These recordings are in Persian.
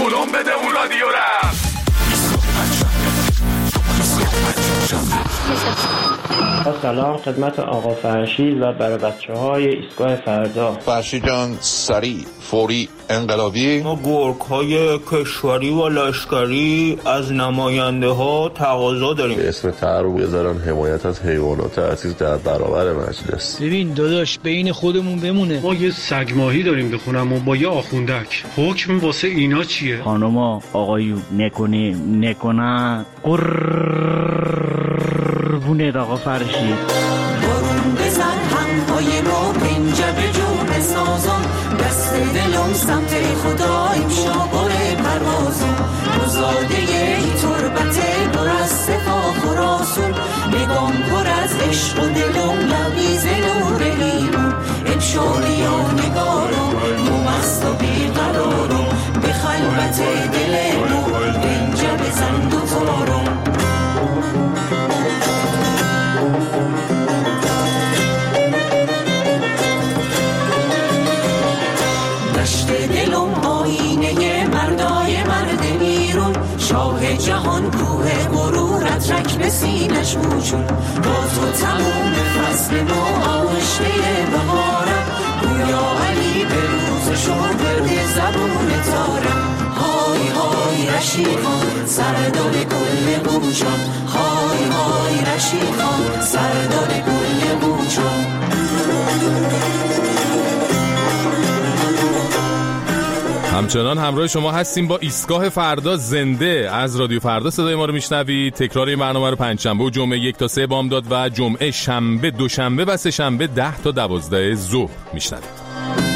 کدوم بده اون رادیو رفت. سلام خدمت آقا فرشید و برای بچه‌های ایستگاه فردا. فرشید جان سریع فوری انقلابی. ما گرگ‌های کشوری و لشکری از نماینده ها تقاضا داریم به اسم تعارف بذارن حمایت از حیوانات عزیز در برابر مجلس. ببین داداش بین خودمون بمونه. ما یه سگ ماهی داریم بخونم و با یه آخوندک. حکم واسه اینا چیه؟ خانوما آقایون نکنه قربونه آقا فرشید. برون بزن همهای ما پنجه جو بسازم، دست دلم سمت خدا امشا باره پروازم، مزاده ی تربت بر از صفا خراسون، نگام پر از عشق و دلم لبیز نور لیمون، امشا بیا نگارم ممست و بیقرارم، به خلوت دلمو پنجه بزن دوتارم. دلم آینه مردای مرد ایرون، شاه جهان کوه غرورت رک به سینش موجون، با تو تموم فصل ما آغشته بهارم، گویا علی به روز شورد زبون تارم. های های رشیقان سردار گل بوجان، های های رشیقان سردار گل بوجان. همچنان همراه شما هستیم با ایستگاه فردا زنده از رادیو فردا. صدای ما رو میشنوید. تکرار این برنامه رو پنجشنبه و جمعه 1 تا 3 بامداد و جمعه شنبه دوشنبه و سه شنبه 10 تا 12 ظهر میشنوید.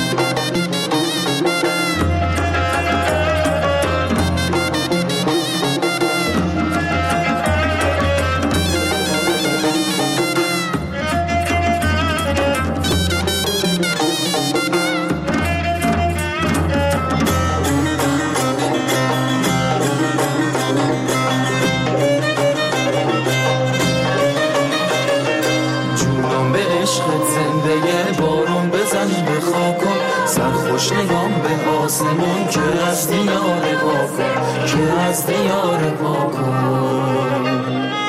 نگام به آسمون که از دیار پاکن، که از دیار پاکن.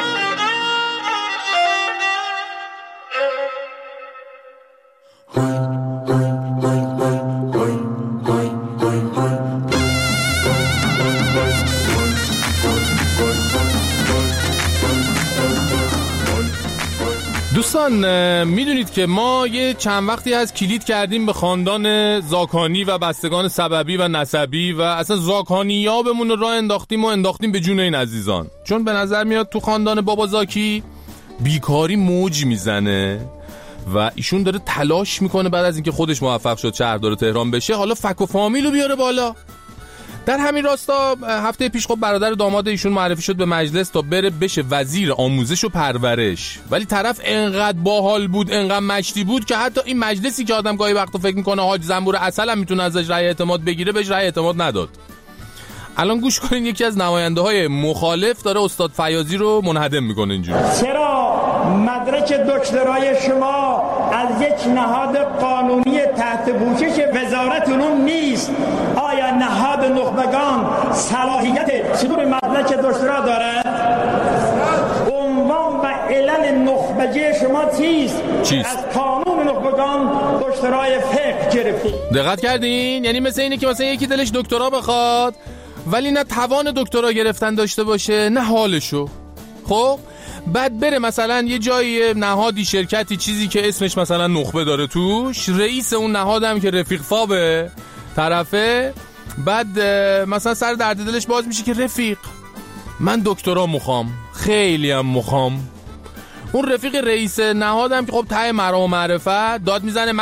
دوستان میدونید که ما یه چند وقتی از کلید کردیم به خاندان زاکانی و بستگان سببی و نسبی و اصلا زاکانی‌ها بمون رو راه انداختیم و انداختیم به جون این عزیزان، چون به نظر میاد تو خاندان بابا زاکی بیکاری موج میزنه و ایشون داره تلاش میکنه بعد از اینکه خودش موفق شد شهردار تهران بشه حالا فک و فامیلو بیاره بالا. در همین راستا هفته پیش خب برادر داماد ایشون معرفی شد به مجلس تا بره بشه وزیر آموزش و پرورش، ولی طرف انقدر باحال بود انقدر مشتی بود که حتی این مجلسی که آدم گاهی وقتا فکر میکنه حاج زنبور عسل هم میتونه ازش رأی اعتماد بگیره بهش رأی اعتماد نداد. الان گوش کنین یکی از نماینده های مخالف داره استاد فیاضی رو منهدم میکنه اینجوری. چرا مدرک دکترای شما از یک نهاد قانونی تحت پوشش وزارت علوم نیست؟ آیا نهاد نخبگان صلاحیت صدور مدرک دکترا دارد؟ عنوان و علل نخبگی شما چیست؟ از قانون نخبگان دکترای فقه گرفتید. دقت کردین؟ یعنی مثل اینه که مثلا یکی دلش دکترا بخواد ولی نه توان دکترا گرفتن داشته باشه نه حالشو. خب بعد بره مثلا یه جایی نهادی شرکتی چیزی که اسمش مثلا نخبه داره توش، رئیس اون نهادم که رفیق فابه طرفه، بعد مثلا سر درد دلش باز میشه که رفیق من دکترا مخوام، خیلی هم مخوام. اون رفیق رئیس نهادم که خب ته مرام و معرفت داد میزنه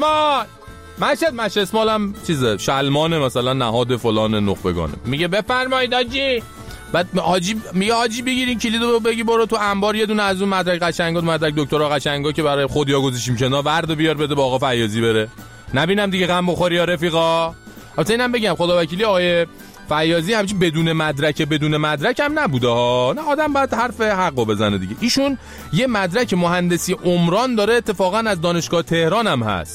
مش اسمال هم چیزه شلمانه مثلا نهاد فلان نخبگانه، میگه بفرمایید حاجی. بعد میگه حاجی بگیرین کلیدو بگی برو تو انبار یه دونه از اون مدرک قشنگا مدرک دکترا قشنگا که برای خودیا گذاشتیم کنار وردو بیار بده با آقا فیاضی بره، نبینم دیگه غم بخوری یا رفیقا. البته اینم بگم خدا وکیلی آقای فیاضی همچین بدون مدرک هم نبوده ها، نه آدم باید حرف حقو بزنه دیگه. ایشون یه مدرک مهندسی عمران داره، اتفاقا از دانشگاه تهران هم هست،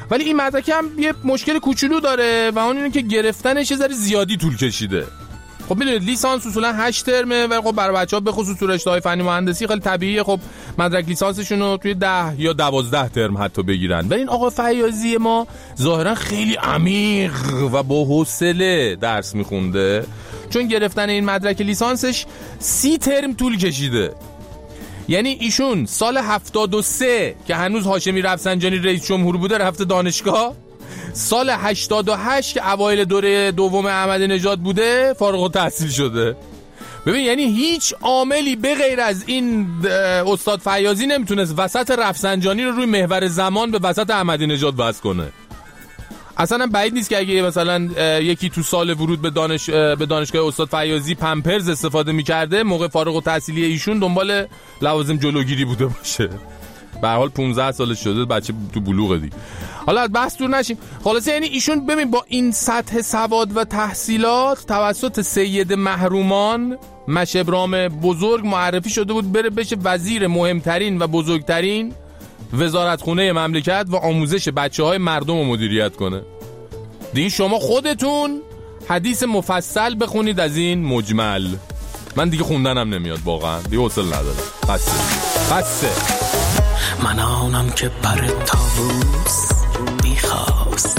ولی این مدرک هم یه مشکل کوچولو داره و اون اینه که گرفتنش یه ذره زیادی طول کشیده. خب میدونید لیسانس اصولا 8 ترمه و خب برای بچه‌ها به خصوص تو رشته‌های فنی مهندسی خیلی طبیعیه خب مدرک لیسانسشون رو توی 10 یا 12 ترم حتی بگیرن. ولی این آقا فیاضی ما ظاهرا خیلی عمیق و با حوصله درس میخونده، چون گرفتن این مدرک لیسانسش 30 ترم طول کشیده. یعنی ایشون سال 73 که هنوز هاشمی رفسنجانی رئیس جمهور بوده رفته دانشگاه، سال 88 که اوایل دوره دوم احمدی نژاد بوده فارغ التحصیل شده. ببین یعنی هیچ عاملی به غیر از این استاد فیاضی نمیتونست وسط رفسنجانی رو روی محور زمان به وسط احمدی نژاد وصل کنه. اصلا بعید نیست که اگه مثلا یکی تو سال ورود به دانشگاه استاد فیاضی پمپرز استفاده میکرده موقع فارغ التحصیلی ایشون دنبال لوازم جلوگیری بوده باشه. به هر حال 15 سالش شده، بچه تو بلوغه دیگه. حالا از بحث دور نشیم. خلاصه یعنی ایشون ببین با این سطح سواد و تحصیلات توسط سید محرومان مشبرام بزرگ معرفی شده بود بره بشه وزیر مهمترین و بزرگترین وزارتخونه مملکت و آموزش بچه‌های مردم رو مدیریت کنه. دیگه شما خودتون حدیث مفصل بخونید از این مجمل. من دیگه خوندنم نمیاد واقعا، دیگه حوصله ندارم. بسه. من آنم که پر طاووس بیخواست،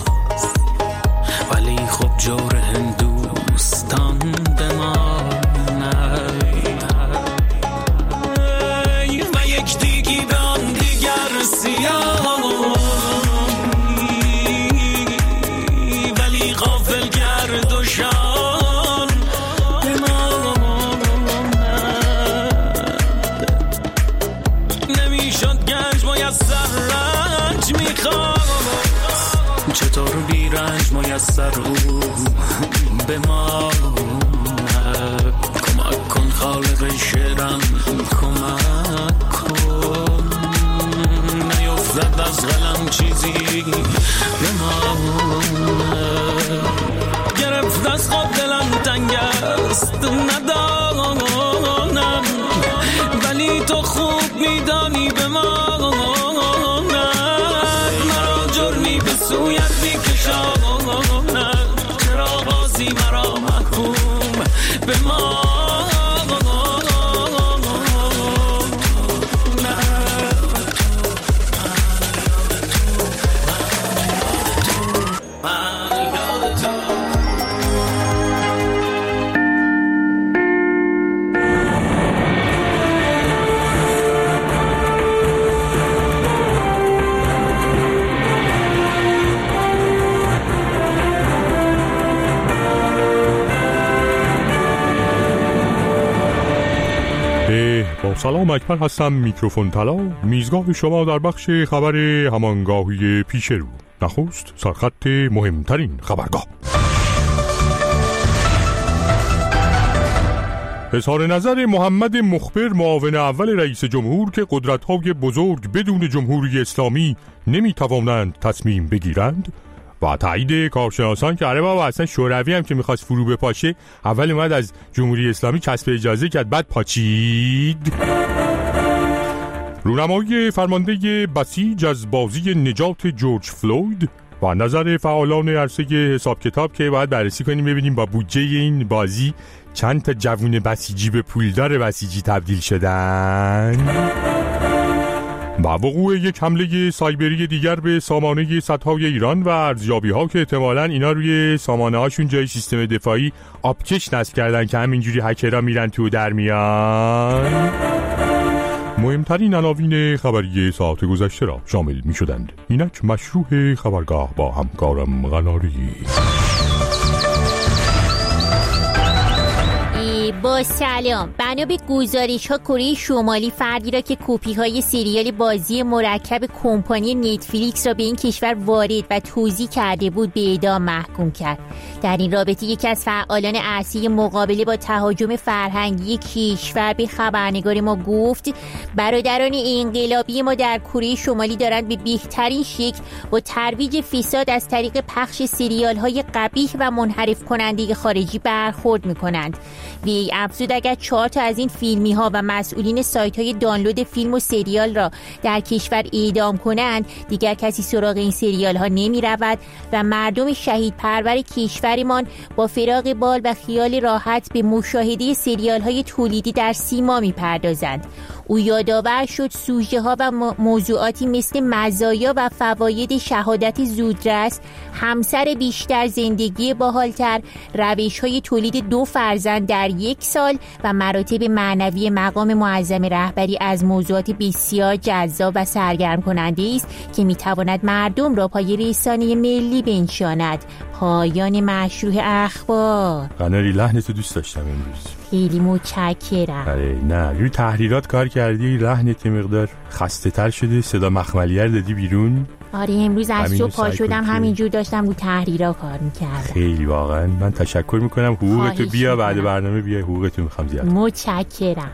ولی خب جور هندوستان بماند و یک دیگی به آن دیگر سیاه، ولی غافل گرد و شان بماند. نمیشد گنج میسر رنج میخواست، چطور بی رنج میسر او بماند. کمک کن خالق شعرم کمک کن، نیفتد از قلم چیزی بماند. گرفت از خود دلم تنگ است ندانم، ولی تو خوب میدانی بماند. مرا جرمی به سویت میکشاند، چرا بازی مرا محکوم بماند. با سلام اکبر هستم، میکروفون طلا، میزگاه شما در بخش خبر همانگاهی پیش رو. نخست سرخط مهمترین خبرگاه. اظهار نظر محمد مخبر معاون اول رئیس جمهور که قدرت‌های بزرگ بدون جمهوری اسلامی نمی‌توانند تصمیم بگیرند و تایید کارشناسان که بابا اصلا شوروی هم که میخواست فرو بپاشه اول اومد از جمهوری اسلامی کسب اجازه کرد بعد پاچید. رونمایی فرمانده بسیج از بازی نجات جورج فلوید و نظر فعالان عرصه حساب کتاب که باید بررسی کنیم ببینیم با بودجه این بازی چند تا جوون بسیجی به پولدار بسیجی تبدیل شدن. با وقوع یک حمله سایبری دیگر به سامانه سدهای ایران و ارزیابی‌ها که احتمالاً اینا روی سامانه‌هاشون جای سیستم دفاعی آبکش نصب کردن که همینجوری هکرها میرن تو در میان، مهمترین عناوین خبری ساعت گذشته را شامل می‌شدند. اینک مشروع خبرگاه با همکارم غناری. با سلام. بنا به گزارش ها کره شمالی فردی را که کپی های سریال بازی مرکب کمپانی نتفلیکس را به این کشور وارد و توزیع کرده بود به اعدام محکوم کرد. در این رابطه یکی از فعالان عرصه مقابله با تهاجم فرهنگی کشور به خبرنگار ما گفت برادران انقلابی ما در کره شمالی دارند به بهترین شکل با ترویج فساد از طریق پخش سریال های قبیح و منحرف کننده خارجی برخورد میکنند. وی CIA افزود اگر 4 تا از این فیلمی ها و مسئولین سایت های دانلود فیلم و سریال را در کشور اعدام کنند، دیگر کسی سراغ این سریال ها نمی رود و مردم شهید پرور کشورمان با فراغ بال و خیال راحت به مشاهده سریال های تولیدی در سیما می پردازند. او یادآور شد سوژه ها و موضوعاتی مثل مزایا و فواید شهادت زودرس، همسر بیشتر، زندگی باحالتر، روش های تولید 2 فرزند در 1 سال و مراتب معنوی مقام معظم رهبری از موضوعات بسیار جذاب و سرگرم کننده است که میتواند مردم را پای رسانه ملی بنشاند. پایان مشروع اخبار. قناری لحنتو دوست داشتم امروز. خیلی متشکرم. آره نه روی تحریرات کار کردی، لحنت مقدار خسته تر شده، صدا مخملیه دیدی بیرون. آره امروز از صبح پا شدم همینجور داشتم رو تحریرها کار میکردم. خیلی واقعا من تشکر میکنم. حقوقتو بیا بعد برنامه بیا، حقوقتو میخوام زیاد. متشکرم.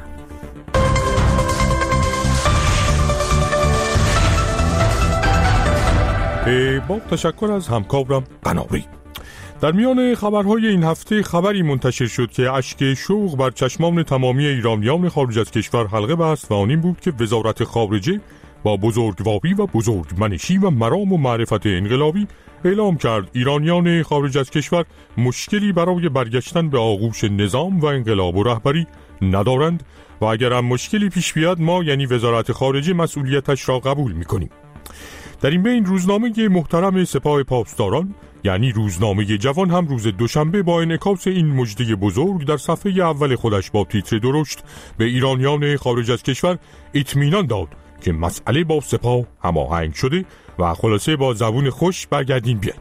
با تشکر از همکارم قناری. در میان خبرهای این هفته خبری منتشر شد که اشک شوق بر چشمان تمامی ایرانیان خارج از کشور حلقه بست و آن این بود که وزارت خارجه با بزرگواری و بزرگمنشی و مرام و معرفت انقلابی اعلام کرد ایرانیان خارج از کشور مشکلی برای برگشتن به آغوش نظام و انقلاب و رهبری ندارند و اگر هم مشکلی پیش بیاد ما یعنی وزارت خارجه مسئولیتش را قبول می‌کنیم. در این بین روزنامه محترم سپاه پاسداران یعنی روزنامه جوان هم روز دوشنبه با انعکاس این مژده بزرگ در صفحه اول خودش با تیتر درشت به ایرانیان خارج از کشور اطمینان داد که مسئله با سپاه هماهنگ شده و خلاصه با زبون خوش برگردین بیاین.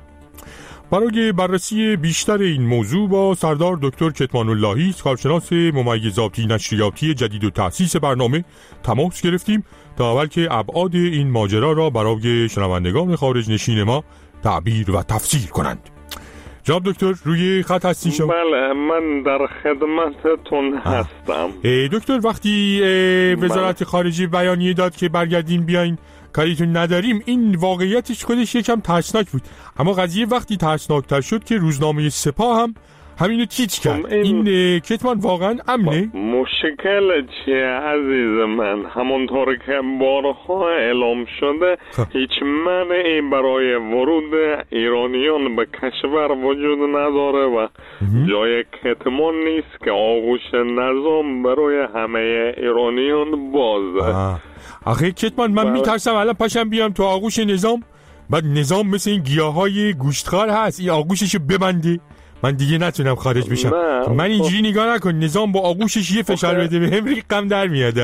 برای بررسی بیشتر این موضوع با سردار دکتر کتمان اللهی کارشناس ممیزاتی نشریاتی جدید و تأسیس برنامه تماس گرفتیم تا اول که ابعاد این ماجرا را برای شنوندگان خارج نشین ما تعبیر و تفسیر کنند. جناب دکتر روی خط هستین شما؟ بله من در خدمتتون هستم. دکتر وقتی وزارت خارجه بیانیه داد که برگردین بیاین کاریتون نداریم، این واقعیتش خودش یکم ترسناک بود، اما قضیه وقتی ترسناکتر شد که روزنامه سپاه هم همینو تیتر کرد. این کتمان واقعا امنه؟ مشکل چیه عزیز من؟ همونطور که بارها اعلام شده هیچ مانعی برای ورود ایرانیان به کشور وجود نداره و جای کتمان نیست که آغوش نظام برای همه ایرانیان بازه. آخه کتمان من میترسم الان پاشم بیام تو آغوش نظام، بعد نظام مثل این گیاهای گوشتخوار هست این آغوششو ببنده من دیگه نتونم خارج بشم. من اینجوری نگاه نکن، نظام با آغوشش یه فشار بده بهم ریقم در میاده.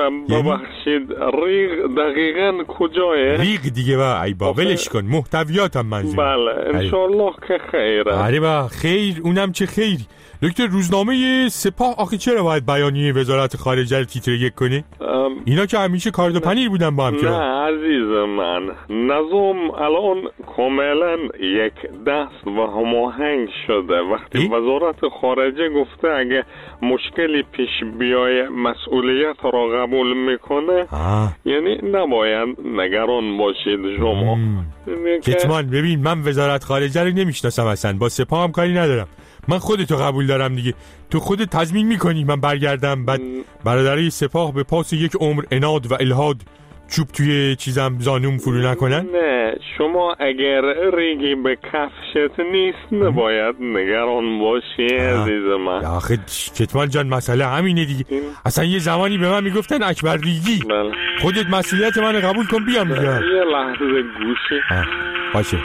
ببخشید ریق دقیقاً کجایه؟ ریق دیگه با ای با ولش کن، محتویاتم منظور. بله انشالله که خیره. آره با خیر، اونم چه خیر. دکتر روزنامه سپاه آخه چرا باید بیانیه وزارت خارجه رو تیتر 1 کنه؟ اینا که همیشه کارد و پنیر بودن با هم که. نه عزیز من، نظام الان کاملا یک دست و هماهنگ شده. وقتی وزارت خارجه گفته اگه مشکلی پیش بیای مسئولیت را قبول میکنه یعنی نباید نگران باشید شما. کتمان ببین من وزارت خارجه رو نمیشناسم اصلا، با سپاه هم کاری ندارم، من خودتو قبول دارم دیگه، تو خودت تضمین میکنی من برگردم بعد برادرای سپاه به پاس یک عمر اناد و الحاد چوب توی چیزم زانوم فرو نکنن؟ نه شما اگر ریگی به کفشت نیست نباید نگران باشی عزیز من. آخه کتمان جان مسئله همینه دیگه. اصلا یه زمانی به من میگفتن اکبر ریگی. خودت مسئولیت من قبول کن بیام دیگه. یه لحظه گوشی باشه.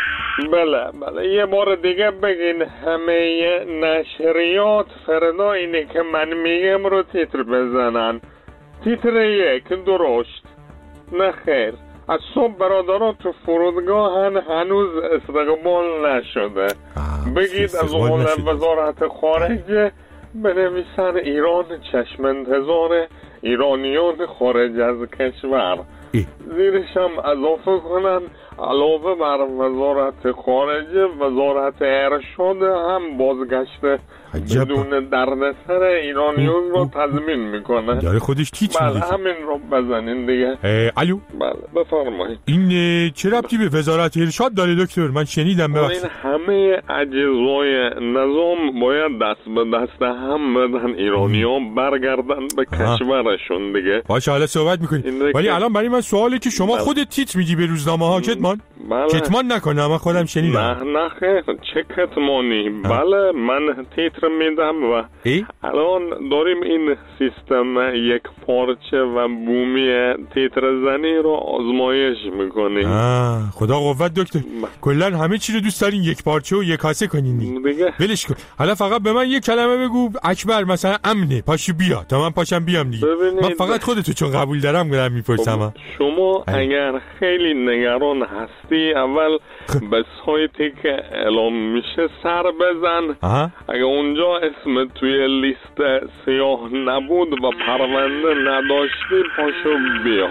بله یه بار دیگه بگین همه نشریات فردا اینه که من میگم رو تیتر بزنن. تیتر 1 درشت. نه خیر، از صبح برادران تو فرودگاه هنوز استقبال نشده. بگید از اول وزارت خارجه بنویسن ایران چشم انتظار ایرانیان خارج از کشور. زیرش هم اضافه کنن علاوه بر وزارت خارجه، وزارت ارشاد هم بازگشت بدون دردسر ایرانیون رو تضمین میکنه. داره خودش تیتر میده. بله همین رو بزنین دیگه. الو. بله بفرمایید. این چه ربطی به وزارت ارشاد داره دکتر؟ من شنیدم این همه اجزای نظام باید دست به دست هم بدن، ایرانیان برگردن به کشورشون دیگه. باشه حالا صحبت میکنیم. ولی الان برای من سواله که شما خودت تیتر میدی به روزنامه ها کتمان؟ کتمان نکنه، من خودم شنیدم. نه خیر، چه کتمانی؟ بله من تیتر میدم و الان داریم این سیستم یک پارچه و بومی تیتر زنی رو آزمایش میکنیم. خدا قوت دکتر. کلا همه چی رو دوست دارین یک پارچه و یک کاسه کنین دیگه. ولش کن. حالا فقط به من یک کلمه بگو اکبر مثلا امنه پاشو بیا تا من پاشم بیام دیگه. من فقط خودتو چون قبول دارم میپرسم. شما اگر خیلی نگران هستی اول به سایتی که اعلام میشه سر بزن. اگه اونجا اسم توی لیست سیاه نبود و پرونده نداشتی پاشو بیا.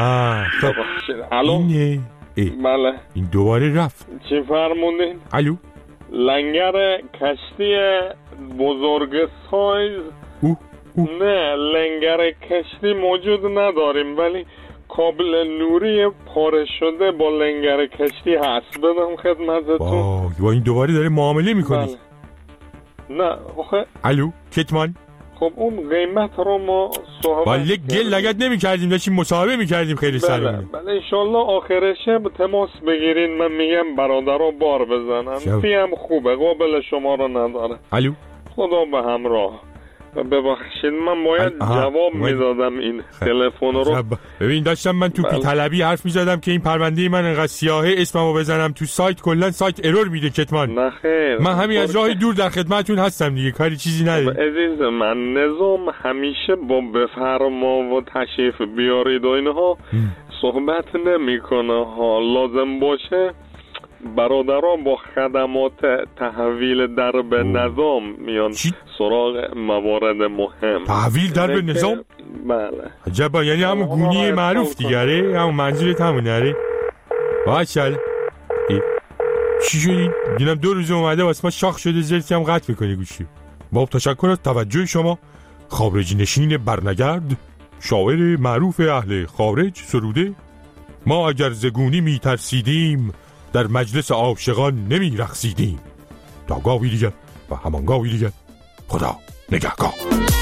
الو. بله این دوباره رفت. چی فرمودین؟ الو. لنگر کشتی بزرگ سایز نه لنگر کشتی موجود نداریم، ولی کابل نوری پاره شده با لنگر کشتی هست. بدم خدمتتون. با این دوباره داره معامله میکنی؟ نه آخه. الو کتمان. خب اون قیمت رو ما صحبت ولی گل لگت نمی کردیم، داشتیم مصاحبه می کردیم خیلی سریع. بله انشالله آخر شب تماس بگیرین، من میگم برادرها بار بزنن. فیم خوبه، قابل شما رو نداره. الو. خدا به همراه. ببخشید من باید جواب میدادم این تلفن رو. ببین داشتم من تو طلبی حرف میزدم که این پرونده من انقدر سیاهه اسممو بزنم تو سایت کلا سایت ارور میده کتمان. نه خیر، من همین از راه دور در خدمتتون هستم دیگه، کاری چیزی نداره. عزیز من نظام همیشه با بفرما و تشریف بیارید و اینها صحبت نمیکنه ها. لازم باشه برادران با خدمات تحویل درب نظام میان سراغ موارد مهم. تحویل درب نظام؟ بله. عجبا، یعنی همون گونی معروف دیگره، همون منظورت همونه. باشه. چی شدی؟ دیدم 2 روز اومده واسه ما شاخ شده، زرتی هم قطع میکنی گوشی. با تشکر از توجه شما. خارج نشین برنگرد، شاعر معروف اهل خارج سروده: ما اگر زگونی میترسیدیم در مجلس عاشقان نمی رقصیدیم. تا گاوی دیگر و همان گاوی دیگر، خدا نگهگاه.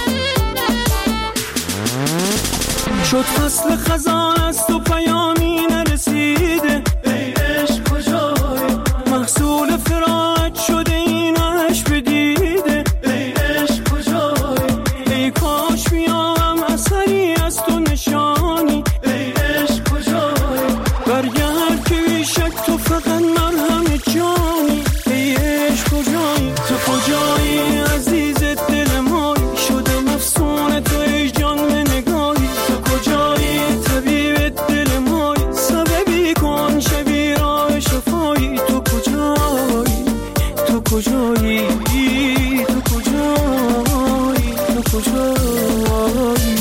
شد فصل خزان است و پیامی نرسیده، ای عشق کجایی؟ محصول فراق شده اینش بدیده، ای عشق کجایی؟ ای کاش میام اثری از تو نشانی، ای عشق کجایی؟ برگرد که بیشک تو فقط مرهم جانی، ای عشق کجایی؟ تو کجایی عزیز دل مایی؟ شدم افسون تو ای جان به نگاهی، تو کجایی طبیب دل مایی؟ سببی کن شبی راه شفایی، تو کجایی؟ تو کجایی؟ تو کجایی؟ تو کجایی؟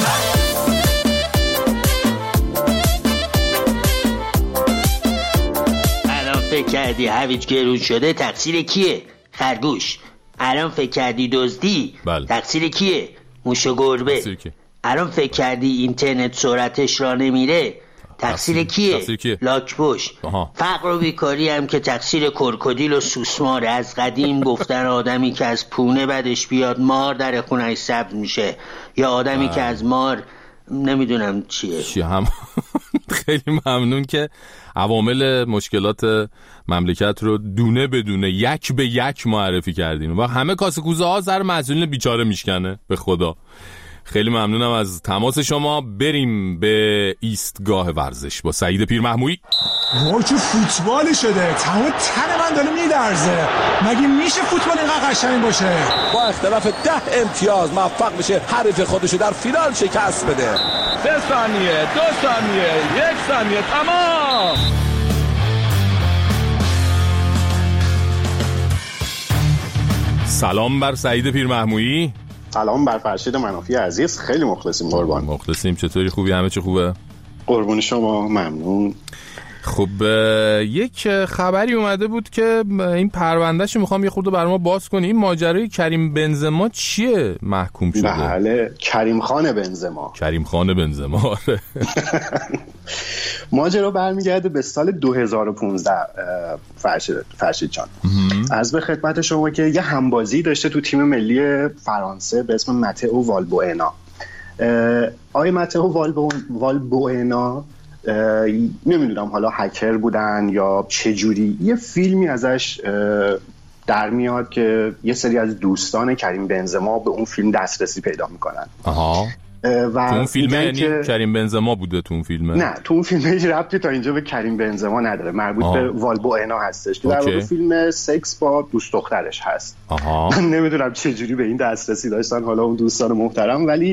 فکر کردی هویج گرون شده تقصیر کیه؟ خرگوش. الان فکر کردی دزدی؟ تقصیر کیه؟ موش و گربه. الان فکر کردی اینترنت سرعتش را نمیره؟ تقصیر کیه؟ لاک‌پشت. فقر و بیکاری هم که تقصیر کرکودیل و سوسماره. از قدیم گفتن آدمی که از پونه بدش بیاد مار در خونه‌اش سبز میشه، یا آدمی که از مار نمیدونم چیه هم. خیلی ممنون که عوامل مشکلات مملکت رو دونه بدونه یک به یک معرفی کردین و همه کاسه کوزه ها سر مسئولین بیچاره میشکنه. به خدا خیلی ممنونم از تماس شما. بریم به ایستگاه ورزش با سعید پیرمحمویی. وای چه فوتبالی شده، تمام تن من داره میلرزه. مگه میشه فوتبال اینقدر قشنگ باشه؟ با اختلاف 10 امتیاز موفق میشه حریف خودشو در فینال شکست بده. 3 ثانیه، 2 ثانیه، 1 ثانیه، تمام. سلام بر سعید پیرمحمویی. سلام بر فرشید منافی عزیز، خیلی مخلصیم قربان. مخلصیم، چطوری؟ خوبی؟ همه چی خوبه؟ قربون شما، ممنون. خب یک خبری اومده بود که این پروندهشو میخوام یه خورده برام باز کنی. این ماجرای کریم بنزما چیه محکوم شده؟ بله، کریم خان بنزما. ماجرا برمیگرده به سال 2015 فرشید جان. از به خدمت شما که یه همبازی داشته تو تیم ملی فرانسه به اسم متئو والبوئنا. آقای متئو والبوئنا نمیدونم حالا هکر بودن یا چجوری، یه فیلمی ازش در میاد که یه سری از دوستان کریم بنزما به اون فیلم دسترسی پیدا میکنن. و تو اون فیلم یعنی کریم بنزما بوده تو اون فیلم؟ نه، تو اون فیلم هیچ ربطی تا اینجا به کریم بنزما نداره، مربوط به والبوئنا هستش که در واقع فیلم سکس با دوست دخترش هست. من نمیدونم چجوری به این دسترسی داشتن حالا اون دوستان محترم، ولی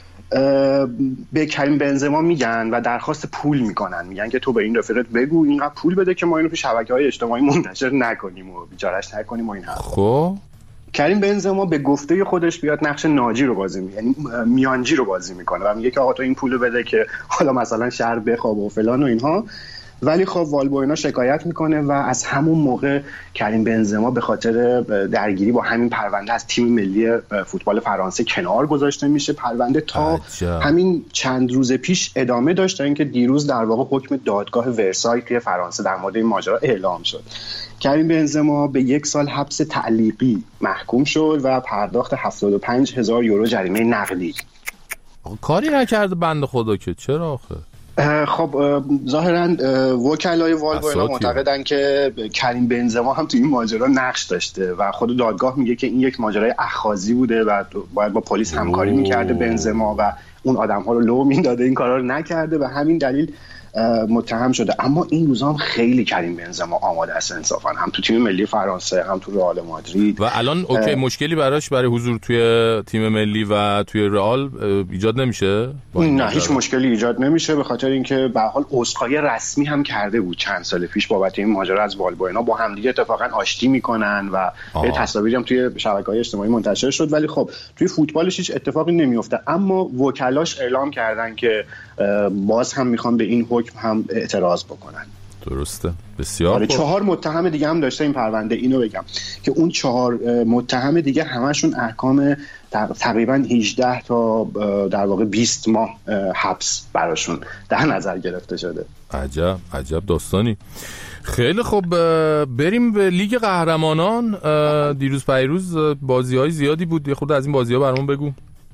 به کریم بنزما میگن و درخواست پول میکنن، میگن که تو به این رفیقت بگو اینقدر پول بده که ما اینو تو شبکه‌های اجتماعی منتشر نکنیم و بیچاره‌اش نکنیم و این حرفا. خب کریم بنزما به گفته خودش بیاد نقش ناجی رو بازی میکنه، یعنی میانجی رو بازی میکنه و میگه که آقا تو این پولو بده که حالا مثلا شهر بخواب و فلان و اینها. ولی خب والبوئنا شکایت میکنه و از همون موقع کریم بنزما به خاطر درگیری با همین پرونده از تیم ملی فوتبال فرانسه کنار گذاشته میشه. پرونده تا همین چند روز پیش ادامه داشت تا اینکه دیروز در واقع حکم دادگاه ورسای توی فرانسه در مورد این ماجرا اعلام شد. کریم بنزما به 1 سال حبس تعلیقی محکوم شد و پرداخت 75,000 یورو جریمه نقدی. کاری نکرده بنده خدا که چرا آخه؟ خب ظاهراً وکلای والبوئنا معتقدن که کریم بنزما هم تو این ماجرا نقش داشته و خود دادگاه میگه که این یک ماجرای اخاذی بوده و باید با پلیس همکاری میکرده بنزما و اون آدم‌ها رو لو میداده، این کارا رو نکرده و همین دلیل متهم شده. اما این روزا هم خیلی کریم بنزما آماده است انصافا، هم تو تیم ملی فرانسه هم تو رئال مادرید. و الان اوکی مشکلی براش برای حضور توی تیم ملی و توی رئال ایجاد نمیشه؟ نه، هیچ مشکلی ایجاد نمیشه، به خاطر اینکه به هر حال عذرخواهی رسمی هم کرده بود چند سال پیش بابت این ماجرا از والبوئنا. با هم دیگه اتفاقا آشتی میکنن و یه تصاویری هم توی شبکه‌های اجتماعی منتشر شد. ولی خب توی فوتبالش هیچ اتفاقی نمیفته. اما وکلاش اعلام کردن که باز هم میخوان به این حکم هم اعتراض بکنن. درسته، بسیار. 4 متهم دیگه هم داشته این پرونده. اینو بگم که اون 4 متهم دیگه همشون احکام تقریبا 18 تا در واقع 20 ماه حبس براشون در نظر گرفته شده. عجب داستانی. خیلی خوب، بریم به لیگ قهرمانان. دیروز پیروز بازی‌های زیادی بود، یه خورده از این بازی‌ها برامون بگو.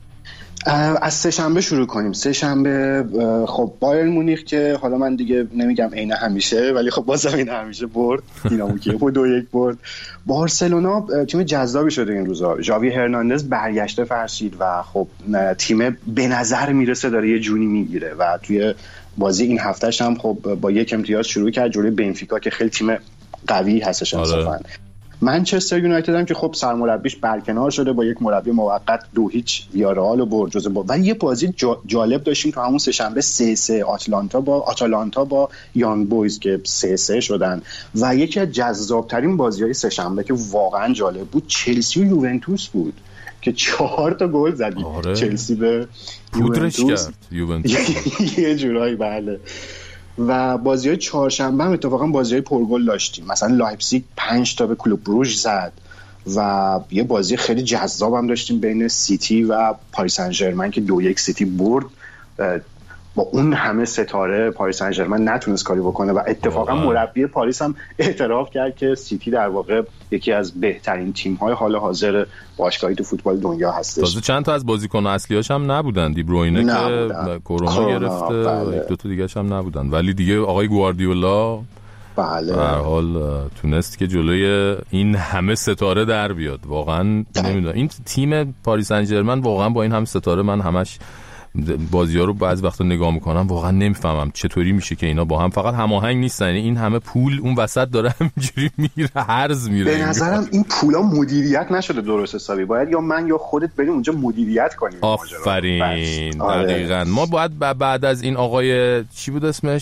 از سه‌شنبه شروع کنیم. سه‌شنبه خب بایرن مونیخ که حالا من دیگه نمیگم عین همیشه، ولی خب بازم این همیشه برد، دینامو کیف 2-1 برد. بارسلونا تیم جذابی شده این روزا. ژاوی هرناندز برگشته فرشید و خب تیم به نظر میرسه داره یه جونی میگیره و توی بازی این هفتهش هم خب با 1 امتیاز شروع کرد جلوی بنفیکا که خیلی تیم قوی هستش انصافا. منچستر یونایتد هم که خب سرمربیش برکنار شده با یک مربی موقت 2-0 ویارال و برد جزو با. ولی یه بازی جالب داشتیم تو همون سه‌شنبه 3-3 آتالانتا با یانگ بویز که 3-3 شدن و یکی از جذابترین بازی‌های سه‌شنبه که واقعا جالب بود چلسی و یوونتوس بود که 4 تا گل زدید. چلسی به یوونتوس یه جورایی. بله. و بازی‌های چهارشنبه هم اتفاقا بازی‌های پرگل داشتیم. مثلا لایپزیگ 5 تا به کلوب بروژ زد و یه بازی خیلی جذاب هم داشتیم بین سیتی و پاریس سن ژرمن که 2-1 سیتی برد. با اون همه ستاره پاریس سن ژرمن نتونست کاری بکنه و اتفاقا مربی پاریس هم اعتراف کرد که سیتی در واقع یکی از بهترین تیم‌های حال حاضر باشگاهی تو فوتبال دنیا هستش. تازه چند تا از بازیکن‌ها اصلی‌هاش هم نبودن. دی بروینه که کرونا گرفته، یک دو تا دیگه‌اش هم نبودن، ولی دیگه آقای گواردیولا بله به هر حال تونست که جلوی این همه ستاره در بیاد. واقعا نمیدونم این تیم پاریس سن ژرمن واقعا با این همه ستاره، من همش بازی‌ها رو بعضی وقتا نگاه میکنم واقعا نمیفهمم چطوری میشه که اینا با هم فقط هماهنگ نیستن. این همه پول اون وسط داره همینجوری میره هرز میره. به نظرم این پولا مدیریت نشده درست حسابی. باید یا من یا خودت بریم اونجا مدیریت کنیم. آفرین. دقیقاً. ما باید بعد از این آقای چی بود اسمش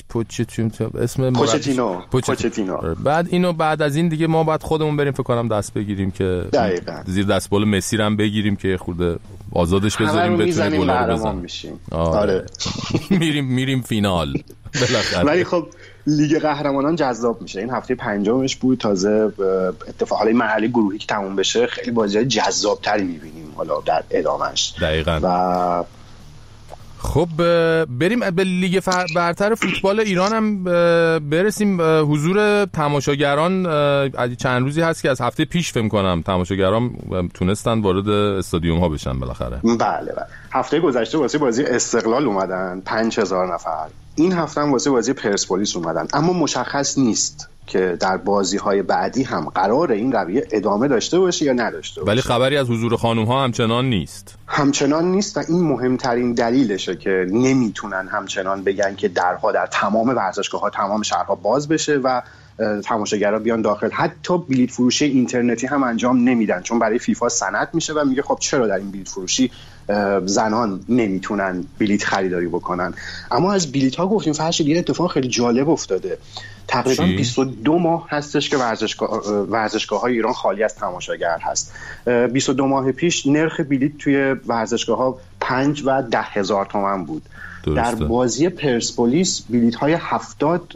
پوچتینو بعد از این دیگه ما باید خودمون بریم فکر کنم دست بگیریم که دقیقاً زیر دستبال مسی هم بگیریم که خورده آزادش بذاریم بتونه گلا رو بزنه. آره. میریم فینال بالاخره. ولی خب لیگ قهرمانان جذاب میشه. این هفته پنجمش بود، تازه اتفاق حالا مرحله گروهی که تموم بشه خیلی بازی‌های جذاب‌تری می‌بینیم حالا در ادامهش. دقیقاً. و خب بریم به لیگ برتر فوتبال ایران هم برسیم. حضور تماشاگران چند روزی هست که از هفته پیش فکر کنم تماشاگران تونستن وارد استادیوم ها بشن بالاخره. بله. هفته گذشته واسه بازی استقلال اومدن 5000 نفر. این هفته هم واسه بازی پرسپولیس اومدن، اما مشخص نیست که در بازی‌های بعدی هم قرار این رویه ادامه داشته باشه یا نداشته باشه. ولی خبری از حضور خانم‌ها همچنان نیست و این مهمترین دلیلشه که نمیتونن همچنان بگن که درها در تمام ورزشگاه‌ها، تمام شهرها باز بشه و تماشاگرها بیان داخل. حتی بلیط فروشی اینترنتی هم انجام نمیدن، چون برای فیفا سند میشه و میگه خب چرا در این بلیط فروشی زنان نمیتونن بلیط خریداری بکنن. اما از بلیط ها گفتیم فرشید یه اتفاق خیلی جالب افتاده. تقریبا 22 ماه هستش که ورزشگاه های ایران خالی از تماشاگر هست. 22 ماه پیش نرخ بلیط توی ورزشگاه ها 5 و 10 هزار تومان بود. در بازی پرسپولیس بلیط های 70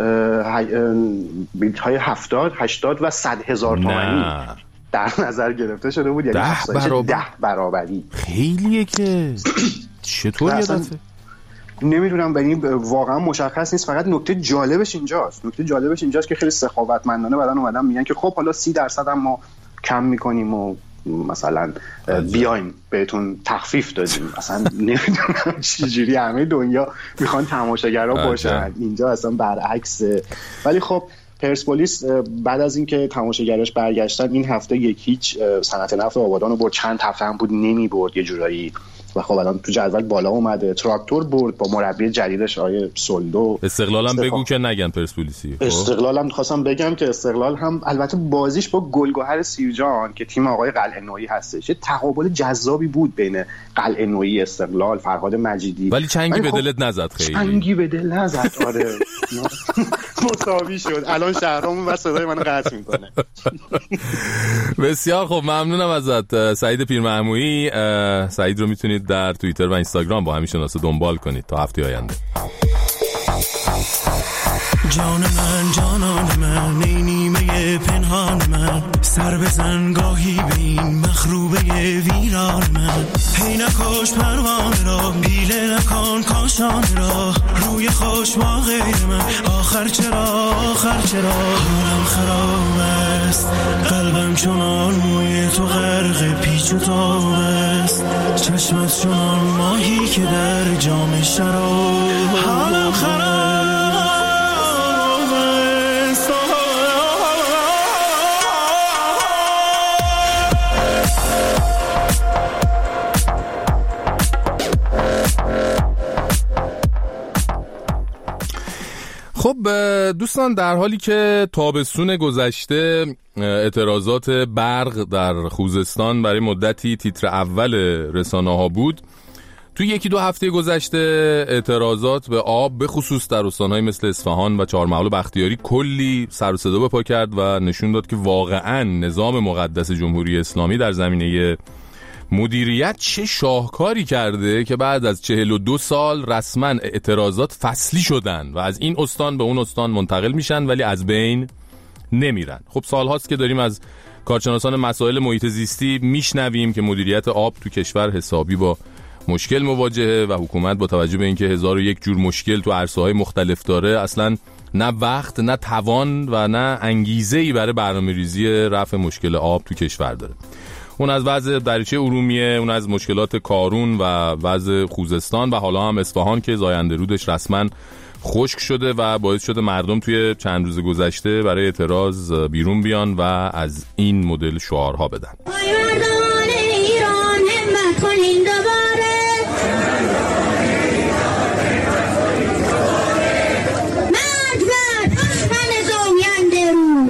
80 و 100 هزار تومانی در نظر گرفته شده بود، یعنی 10 برابری. خیلیه که چطور یه دفعه نمیدونم، ولی واقعا مشخص نیست. فقط نکته جالبش اینجاست که خیلی سخاوتمندانه بعدن اومدن میگن که خب حالا 30% هم ما کم میکنیم و مثلا بیایم بهتون تخفیف دادیم. اصلا نمیدونم چجوری همه دنیا میخوان تماشاگرها باشن، اینجا اصلا برعکسه. ولی خب پرسپولیس بعد از اینکه تماشاگرش برگشتن این هفته 1-0 صنعت نفت آبادان رو برد. چند هفته هم بود نمی برد یه جورایی و خب الان تو جدول بالا اومده. تراکتور برد با مربی جدیدش آقای سولدو. استقلالم بگو که نگن پرسپولیسی. استقلالم خواستم بگم که استقلال هم البته بازیش با گلگهر سیرجان که تیم آقای قلعه‌نویی هستش، تقابل جذابی بود بین قلعه‌نویی استقلال، فرهاد مجیدی. ولی چنگی به دلت نزد؟ خیلی چنگی به دل نزد. آره مساوی شد. الان شهرامون و صدای منو قطع میکنه. بسیار خب، ممنونم ازت سعید پیرمحمودی. سعید رو میتونید در توییتر و اینستاگرام با همین شناسه دنبال کنید تا هفته آینده. جان من جانان من ای نیمه پنهان من، سر بزن گاهی به این مخروبه ویران من. هی نکش پروانه را، پیله نکن کاشانه را، روی خوش با غیر من. آخر چرا حالم خراب است، قلبم چنان موی تو غرق پیچ و تاب است، چشمت چنان ماهی که در جام شراب. حالم خراب خب دوستان، در حالی که تابستون گذشته اعتراضات برق در خوزستان برای مدتی تیتر اول رسانه‌ها بود، تو 1-2 هفته گذشته اعتراضات به آب به خصوص در استان‌های مثل اصفهان و چهارمحال و بختیاری کلی سر و صدا به پا کرد و نشون داد که واقعاً نظام مقدس جمهوری اسلامی در زمینه مدیریت چه شاهکاری کرده که بعد از 42 سال رسما اعتراضات فصلی شدن و از این استان به اون استان منتقل میشن ولی از بین نمیرن. خب سالهاست که داریم از کارشناسان مسائل محیط زیستی میشنویم که مدیریت آب تو کشور حسابی با مشکل مواجهه و حکومت با توجه به اینکه 1001 جور مشکل تو عرصه‌های مختلف داره اصلا نه وقت، نه توان و نه انگیزه‌ای برای برنامه‌ریزی رفع مشکل آب تو کشور داره. اون از وضع دریچه ارومیه، اون از مشکلات کارون و وضع خوزستان و حالا هم اصفهان که زاینده رودش رسما خشک شده و باعث شده مردم توی چند روز گذشته برای اعتراض بیرون بیان و از این مدل شعارها بدن. مردان ایران همت کنین دوباره، مرد بر دشمن زاینده رو.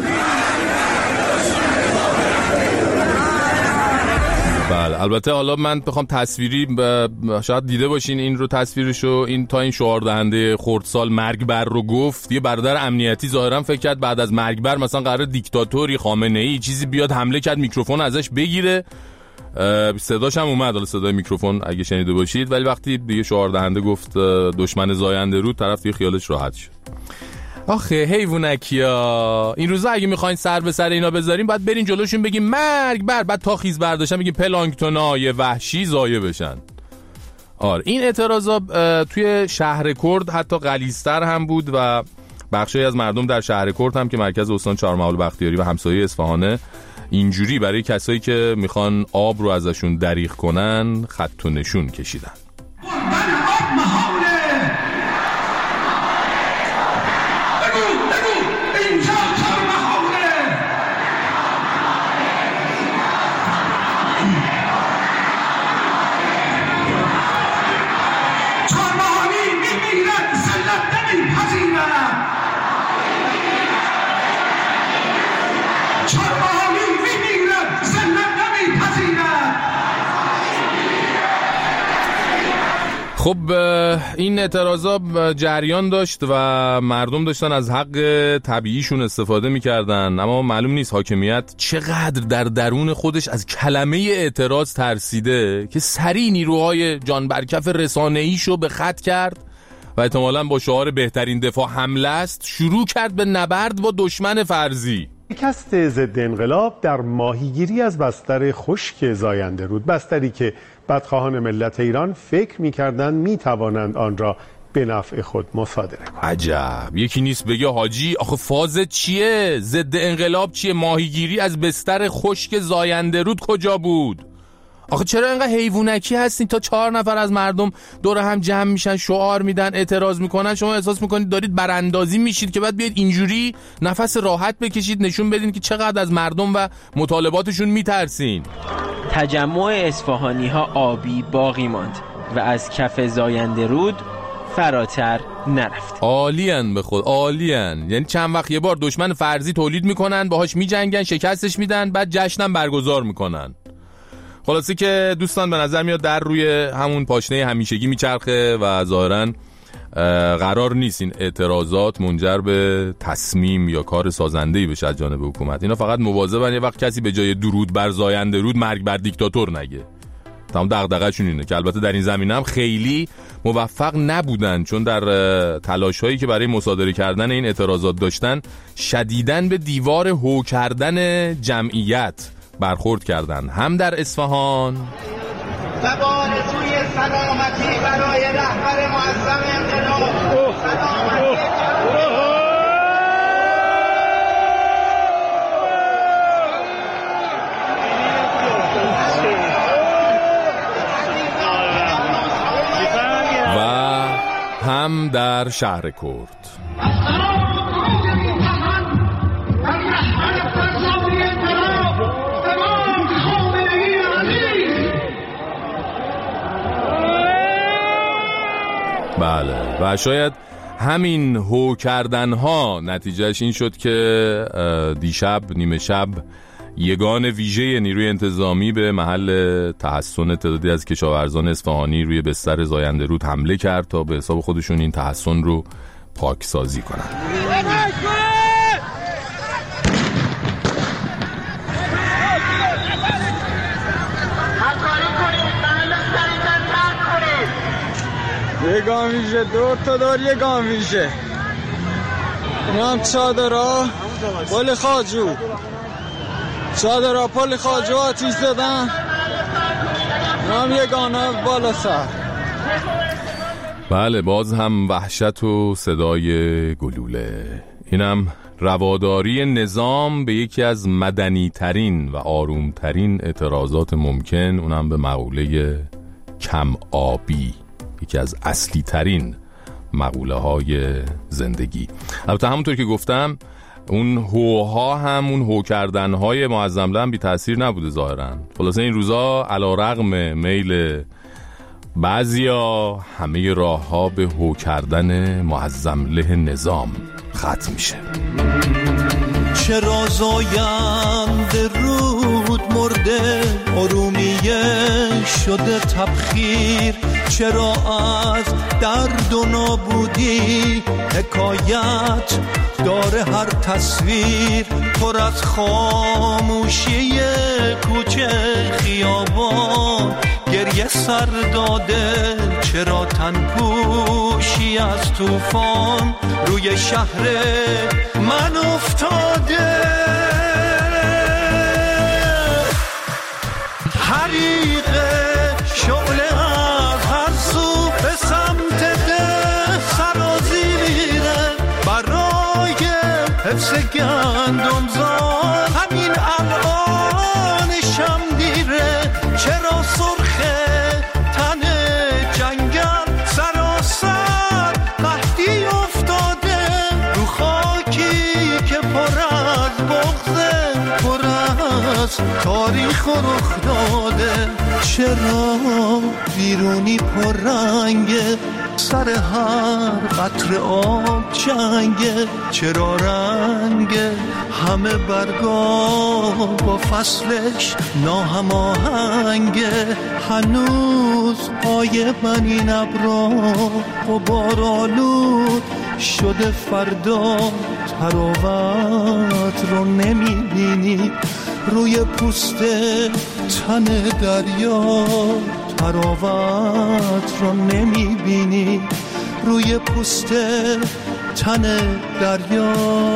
بله، البته حالا من بخوام تصویری شاید دیده باشین این رو، تصویرشو، این تا این شعار دهنده خردسال مرگ بر رو گفت، یه برادر امنیتی ظاهرا فکر کرد بعد از مرگ بر مثلا قرار دیکتاتوری خامنه‌ای چیزی بیاد حمله کرد میکروفون ازش بگیره. صداش هم اومد، حالا صدای میکروفون اگه شنیده باشید، ولی وقتی دیگه شعار دهنده گفت دشمن زاینده رو، طرف دیگه خیالش راحت شد. آخه حیوانکیا این روزا اگه میخواین سر به سر اینا بذاریم باید برین جلوشون بگیم مرگ بر، بعد تا خیز برداشتن بگیم پلانکتونای وحشی ضایع بشن. آره این اعتراضا توی شهر کرد حتی غلیظ‌تر هم بود و بخشی از مردم در شهر کرد هم که مرکز استان چهارمحال بختیاری و همسایه اصفهانه اینجوری برای کسایی که میخوان آب رو ازشون دریغ کنن خط و نشون کشیدن. خب این اعتراضا جریان داشت و مردم داشتن از حق طبیعیشون استفاده میکردن، اما معلوم نیست حاکمیت چقدر در درون خودش از کلمه اعتراض ترسیده که سریع نیروهای جان برکف رسانه‌ایشو به خط کرد و احتمالاً با شعار بهترین دفاع حمله است شروع کرد به نبرد با دشمن فرضی. شکست ضد انقلاب در ماهیگیری از بستر خشک زاینده رود، بستری که بدخواهان ملت ایران فکر می‌کردند می‌توانند آن را به نفع خود مصادره کنند. عجب، یکی نیست بگه حاجی آخه فاز چیه؟ ضد انقلاب چیه؟ ماهیگیری از بستر خشک زاینده رود کجا بود؟ آخه چرا اینقدر حیوانکی هستین تا 4 نفر از مردم دور هم جمع میشن شعار میدن اعتراض میکنن، شما احساس میکنید دارید براندازی میشید که بعد بیاید اینجوری نفس راحت بکشید نشون بدین که چقدر از مردم و مطالباتشون میترسین. تجمع اصفهانی ها آبی باقی ماند و از کف زاینده رود فراتر نرفت. عالیان به خود، عالیان. یعنی چند وقت یه بار دشمن فرضی تولید میکنن، باهاش میجنگن، شکستش میدن، بعد جشنم برگزار میکنن. خلاصه که دوستان به نظر میاد در روی همون پاشنه همیشگی میچرخه و ظاهراً قرار نیست این اعتراضات منجر به تصمیم یا کار سازنده‌ای بشه از جانب حکومت. اینا فقط مواظبن یه وقت کسی به جای درود بر زاینده رود مرگ بر دیکتاتور نگه. تمام دغدغه‌شون اینه که البته در این زمینه هم خیلی موفق نبودن، چون در تلاش‌هایی که برای مصادره کردن این اعتراضات داشتن شدیداً به دیوار هو کردن جمعیت برخورد کردن، هم در اصفهان و آرزوی سلامتی برای رهبر معظم انقلاب. و هم در شهر کرد. بله و شاید همین هو کردن ها نتیجهش این شد که دیشب نیمه شب یگان ویژه نیروی انتظامی به محل تحصن تعدادی از کشاورزان اصفهانی روی بستر زاینده رود حمله کرد تا به حساب خودشون این تحصن رو پاکسازی کنند. یه گام ویژه، 2 تا دار یه گام ویژه، این هم چادرها پل خاجو، چادرها پل خاجو آتیش زدن، این هم یه گانه بالا سر. بله باز هم وحشت و صدای گلوله. اینم رواداری نظام به یکی از مدنی ترین و آروم ترین اعتراضات ممکن، اونم به مقوله کم آبی، یکی از اصلی ترین مقوله های زندگی. البته همونطور که گفتم اون هوها هم اون هو کردن های معظم له بی تأثیر نبوده ظاهرا. خلاصه این روزا علیرغم میل بعضیا همه راه ها به هو کردن معظم له نظام ختم میشه. چرا زاینده رود مرده ارومیه شده تبخیر، چرا از درد و نابودی حکایت داره هر تصویر، پر از خاموشی کوچه خیابان گریه سر داده، چرا تن پوشی از طوفان روی شهر من افتاده. حریق شعله از هر سو به سمت ده سرازیره، برای حفظ گندم زار همین الان شم دیره. چرا سرخه تن جنگل سراسر قحطی افتاده، رو خاکی که پر از بغضه، پر از تاریخ و رخ داده. چرا بیرونی پر رنگه، سر هر قطره آب جنگه. چرا رنگ همه برگا با فصلش ناهماهنگه، هنوز پای من این ابرا غبارآلود شده. فردا تراوت رو نمیبینی روی پوست تن دریا، تراوت رو نمیبینی روی پوست تن دریا.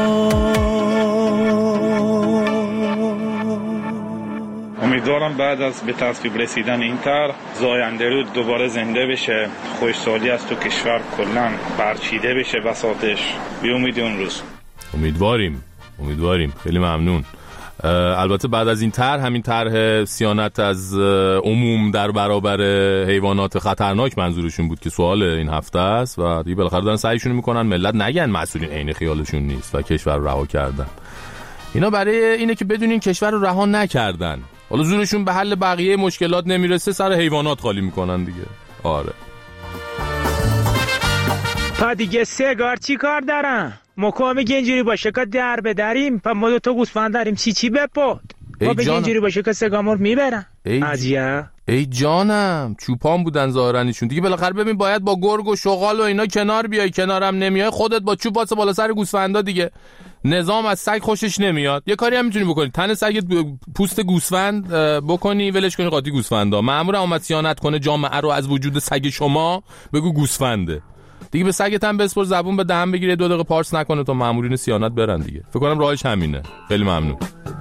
امیدوارم بعد از به تصویب رسیدن این طرح زاینده رود دوباره زنده بشه، خوشسالی از تو کشور کلن برچیده بشه بساطش. بی امید اون روز. امیدواریم. خیلی ممنون. البته بعد از این طرح، همین طرح صیانت از عموم در برابر حیوانات خطرناک منظورشون بود که سوال این هفته است و دیگه بالاخره دارن سعیشون میکنن ملت نگن مسئولین عین خیالشون نیست و کشور رو رها کردن. اینا برای اینه که بدونین کشور رو رها نکردن، حالا زورشون به حل بقیه مشکلات نمیرسه سر حیوانات خالی میکنن دیگه. آره تا دیگه سگار چی کار دارن؟ مکو میگه اینجوری باشه که در بداریم پا ما 2 گوسفند داریم چی بپود ما بگه اینجوری باشه که سگامور میبرن. ای جانم چوپان بودن ظاهرنشون دیگه. بالاخره ببین باید با گرگ و شغال و اینا کنار بیای، کنارم نمیای خودت با چوب واسه بالا سر گوسفندا دیگه. نظام از سگ خوشش نمیاد. یه کاری هم میتونی بکنی، تن سگت پوست گوسفند بکنی ولش کنی قاطی گوسفندا. مأمور اومد صیانت کنه جامعه رو از وجود سگ شما، بگو گوسفنده دیگه. به سگت هم بسپر زبون به دهن بگیره 2 دقیقه پارس نکنه تا مأمورین صیانت برن دیگه. فکر کنم راهش همینه. خیلی ممنون.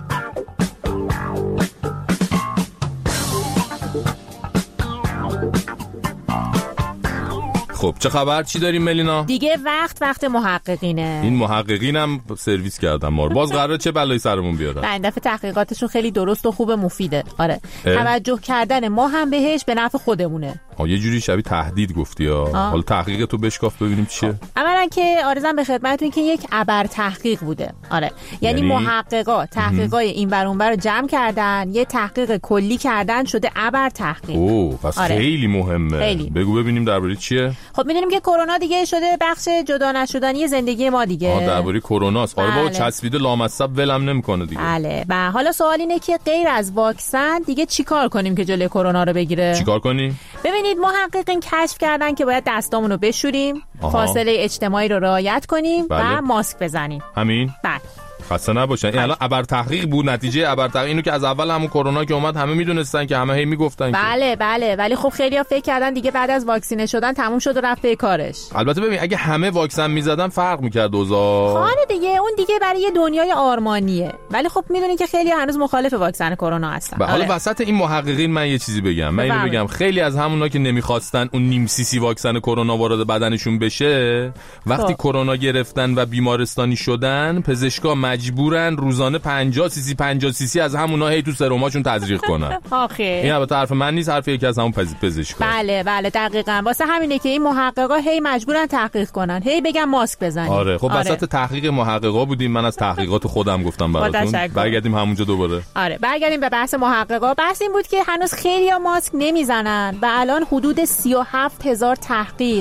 خب چه خبر؟ چی داریم ملینا؟ دیگه وقت محققینه. این محققینم سرویس کردن ما رو. باز قراره چه بلایی سرمون بیارن؟ این دفعه تحقیقاتشون خیلی درست و خوب مفیده. آره توجه کردن ما هم بهش به نفع خودمونه. یه جوری شبیه تهدید گفتی ها. حالا تحقیق تو بشکاف ببینیم چیه. اولا که آرزم به خدمتتون که یک ابر تحقیق بوده. آره یعنی محققا تحقیقای این ور اون ور رو جمع کردن، یه تحقیق کلی کردن شده ابر تحقیق. پس خیلی مهمه. خیلی. بگو ببینیم درباره چیه. خب میدونیم که کرونا دیگه شده بخش جدا نشدنی زندگی ما دیگه. درباره کروناست. آره بابا چسبیده لامصب ولم نمیکنه دیگه. بله. و حالا سوال اینه که غیر از واکسن دیگه چیکار کنیم که جلوی کرونا رو بگیره؟ چیکار کنیم؟ ببینید محققین کشف کردن که باید دستامون رو بشوریم، فاصله اجتماعی رو رعایت کنیم و ماسک بزنیم. همین؟ بله. خسته نباشن. این الان ابر تحقیق بود، نتیجه ابر تحقیق اینو که از اول همون کرونا که اومد همه میدونستن که همه هی میگفتن بله ولی خب خیلی‌ها فکر کردن دیگه بعد از واکسینه شدن تموم شد و رفت به کارش. البته ببین اگه همه واکسن میزدن فرق میکرد اوضاع. خانه دیگه اون دیگه برای یه دنیای آرمانیه. ولی خب میدونین که خیلی هنوز مخالف واکسن کرونا هستن. حالا وسط این محققین من یه چیزی بگم. من اینو بگم خیلی از همونا که نمیخواستن اون نیم سی واکسن کرونا وارد بدنشون بشه، وقتی کرونا گرفتن و بیمارستانی شدن، پزشکا مجبورن روزانه 50 سی از همونا هی تو سرماشون تزریق کنن. آخه این البته حرف من نیست، حرف یکی از همون پزشکا. بله دقیقاً. واسه همینه که این محققا هی مجبورن تحقیق کنن، هی بگن ماسک بزنید. آره خب وسط تحقیق محققا بودیم، من از تحقیقات خودم گفتم براتون. برگردیم همونجا دوباره. آره برگردیم به بحث محققا. بحث این بود که هنوز خیلی‌ها ماسک نمیزنن و الان حدود 37000 تحقیق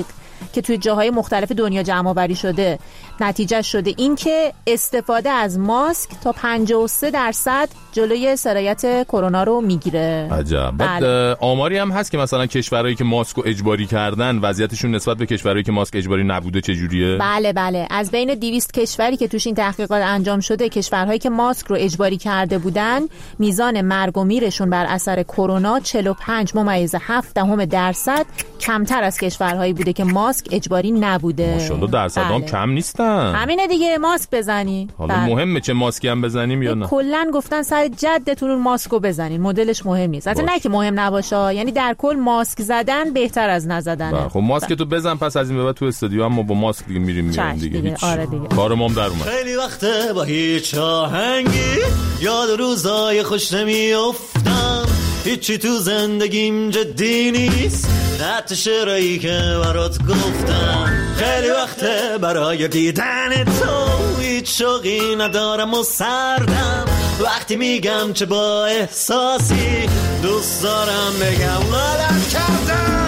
که توی جاهای مختلف دنیا جمع آوری شده نتیجه شده این که استفاده از ماسک تا 53% جلوی سرایت کرونا رو میگیره. عجب. بعد آماری هم هست که مثلا کشورهایی که ماسک رو اجباری کردن وضعیتشون نسبت به کشورهایی که ماسک اجباری نبوده چجوریه؟ بله از بین 200 کشوری که توش این تحقیقات انجام شده، کشورهایی که ماسک رو اجباری کرده بودن میزان مرگ و میرشون بر اثر کرونا 45.7% کمتر از کشورهایی بوده که ماسک اجباری نبوده. ماشاءالله درصدام کم نیستن. همینه دیگه، ماسک بزنی. حالا مهمه چه ماسکی هم بزنیم یا نه؟ کلا گفتن سر جدتون اون ماسکو بزنین، مدلش مهم نیست. البته نه که مهم نباشه، یعنی در کل ماسک زدن بهتر از نزدنه. خب ماسک تو بزن، پس از این به بعد تو استودیو هم ما با ماسک دیگه میریم دیگه. آره دیگه. کارمون در اومد. خیلی وقته با هیچ آهنگی یاد روزای خوش نمیافتم، هیچی تو زندگیم جدی نیست، حتی شعرهایی که برات گفتم. خیلی وقته برای دیدن تو هیچ شوقی ندارم و سردم، وقتی میگم چه با احساسی دوست دارم بگم غلط کردم.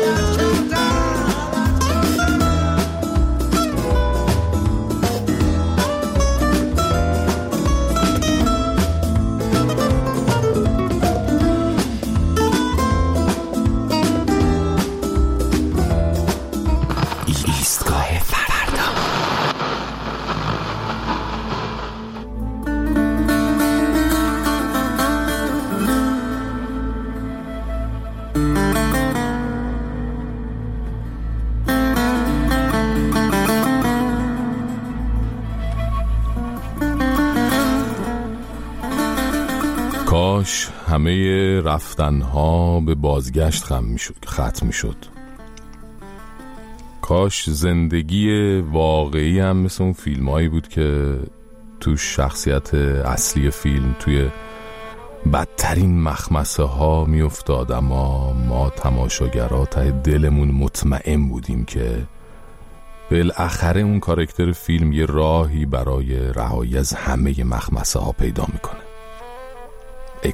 کاش همه رفتنها به بازگشت ختم میشد. کاش زندگی واقعی هم مثل اون فیلم هایی بود که تو شخصیت اصلی فیلم توی بدترین مخمسه ها می افتاد، اما ما تماشاگرها ته دلمون مطمئن بودیم که بالاخره اون کاراکتر فیلم یه راهی برای رهایی از همه مخمسه ها پیدا میکنه. ای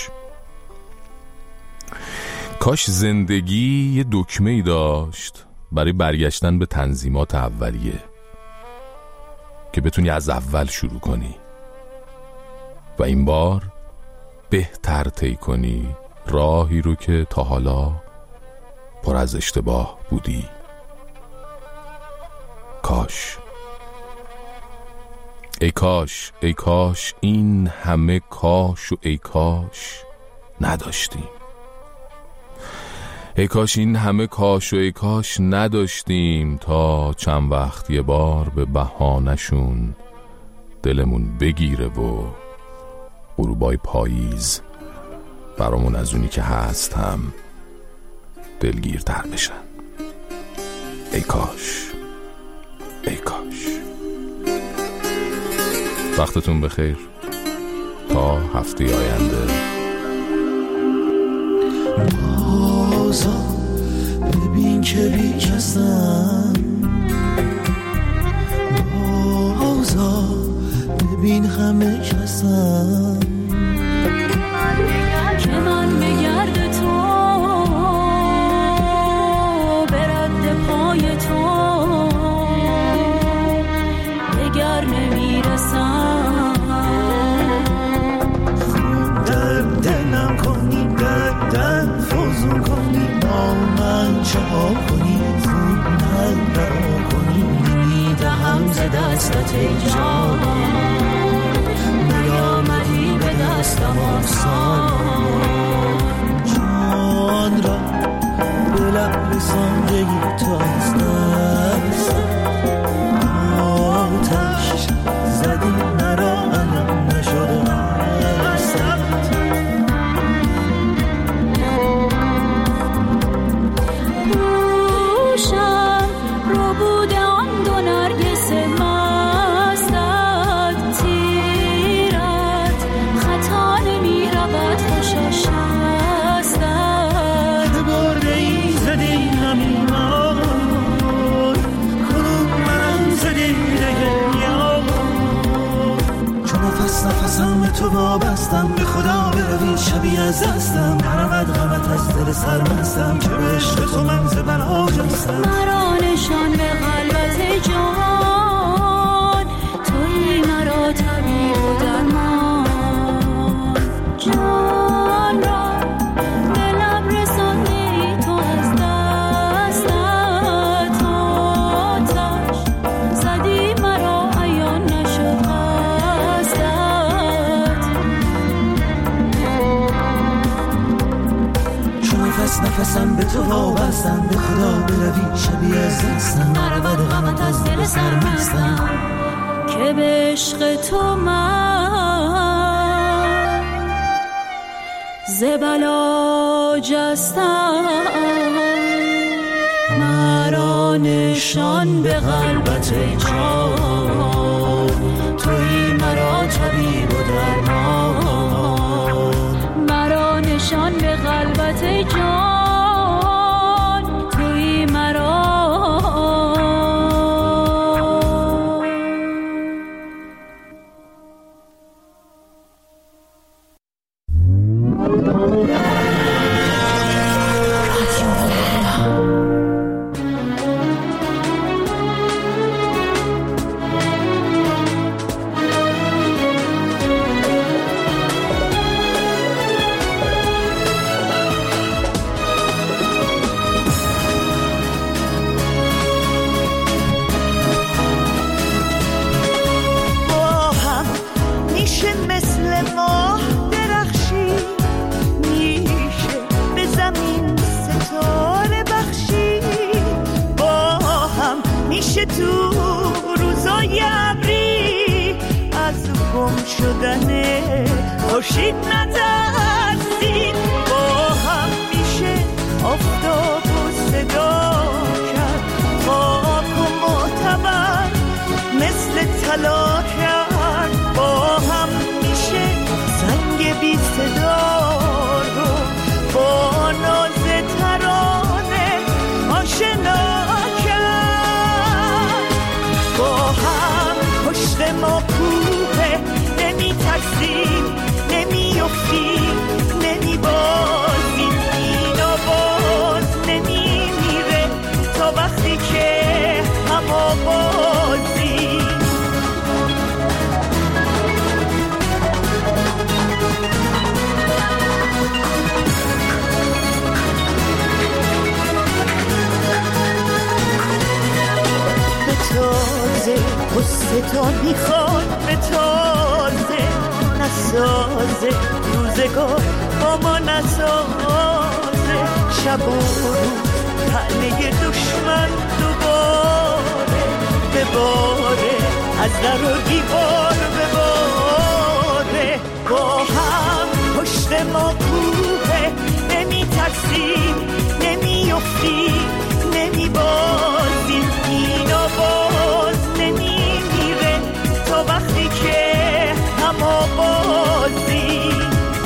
کاش زندگی یه دکمه‌ای داشت برای برگشتن به تنظیمات اولیه که بتونی از اول شروع کنی و این بار بهتر طی کنی راهی رو که تا حالا پر از اشتباه بودی. ای کاش این همه کاش و ای کاش نداشتیم. ای کاش این همه کاش و ای کاش نداشتیم تا چند وقت یه بار به بهانه‌شون دلمون بگیره و غروبای پاییز برامون از اونی که هست هم دلگیرتر بشن. ای کاش. وقتتون بخیر تا هفته آینده. بازا ببین که بی کسم، بازا ببین همه کسم، که من بگرد تو برد پای تو دگر نمیرسم. چه ها کنی زود من رها کنی، میدهم ز دستت ای جان، نیامدی به دستم آسان، جان را به لب رسانده تو از دست آتش زدی مرا علم نشده تو وابستم به خدا بروی شبیه از دستم نرود غمت از دل سرمستم که به عشق تو من زبن آجستم مرا نشان به قلبت جان توی مرا طبیب و درمان جان را به لب رسانی تو از دستت آتش زدی مرا عیان نشد قصدت چون نفس نفسم به تو وابستم به خدا بروی شبیه از دستم نرود غمت از دل سرمستم که به عشق تو من زبلا جستم مرا نشان به قلبت جان توی مرا طبیب و درمان مرا نشان به قلبت جان توی مرا تو روزای ابری از گم شدن خورشید نترسید با هم میشه آفتاب و صدا کرد خاک و معتبر مثل طلا کرد با هم میشه سنگ بی صدا رو با ناز ترانه آشنا با هم پشت ما کوه نمی ترسیم نمی افتیم نمی بازیم این آواز نمی میره تا وقتی که هم آوازیم به تازه قصه تا میخواد به تازه نسازه روزگار با ما نسازه شب و روز پهنه دشمن دوباره بباره از در و دیوار بباره با هم پشت ما کوه نمی ترسیم نمی افتیم نمی بازیم این آواز نمی میره تا وقتی که هم آوازیم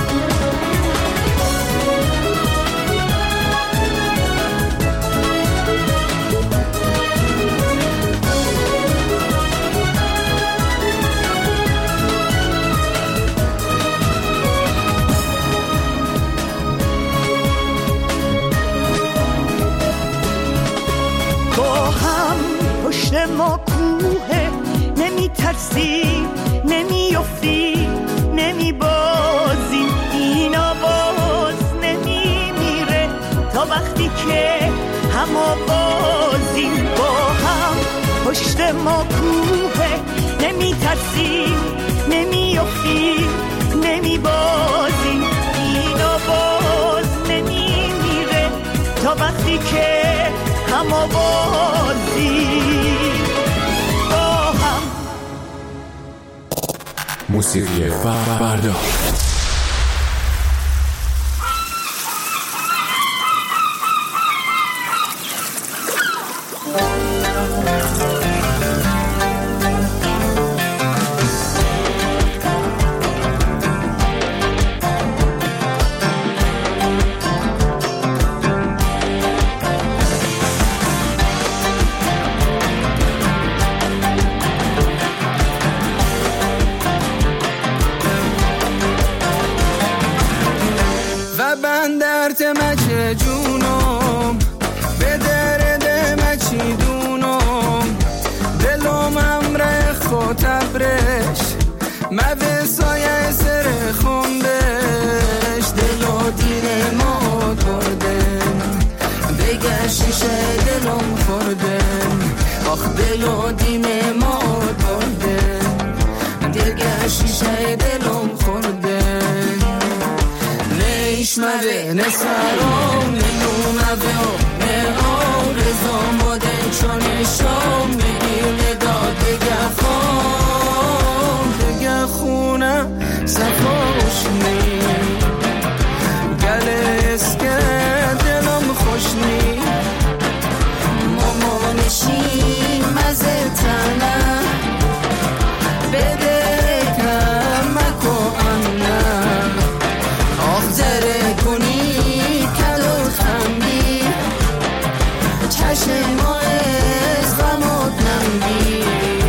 پشت ما کوه نمی ترسیم نمی افتیم نمی بازیم این آواز نمی میره تا وقتی که هم آوازیم با هم پشت ما کوه نمی ترسیم نمی افتیم نمی بازیم این آواز نمی میره تا وقتی که هم آوازیم موسیقی فردا شیشه دلم خورده آخ دل و دیم ما برده دیگه شیشه دلم خورده نیشمده نسرام ننومده و نه آرزام بودن چون شام میگیر داد دیگه خام دیگه خونه صفاش نی گله اسکه دلم خوش نی مامانشی مزه تنه بده کمک و امنه آخ زره کنی کلو خمی چشم ما از غمات نمی